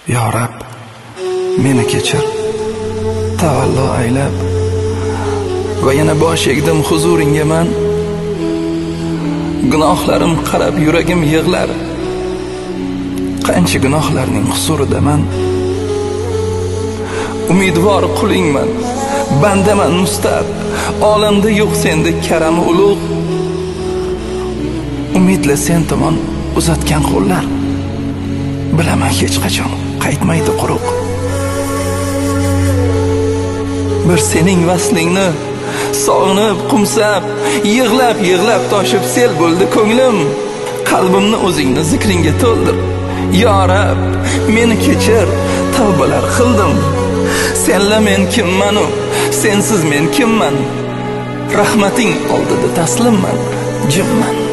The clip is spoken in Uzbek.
yo Rab, meni kechir, tavallo aylab. Va yana bosh egdim huzuringga man. Gunohlarim qarab yuragim yig'lar. Qancha gunohlarning huzuridaman. Umidvor qulingman, bandaman mustab. Olamda yo'q senda karami ulug'. Umidla sen tomon uzatgan qo'llar, bilaman hech qachon qaytmaydi quruq. Bir sening vaslingni sog'inib qumsab, yig'lab toshib sel bo'ldi ko'nglim. Qalbimni o'zingni zikringga to'ldir. Yo Rab, meni kechir, tavbalar qildim. Senla men kimman, sensiz men kimman? Rahmating oldida taslimman, jimman.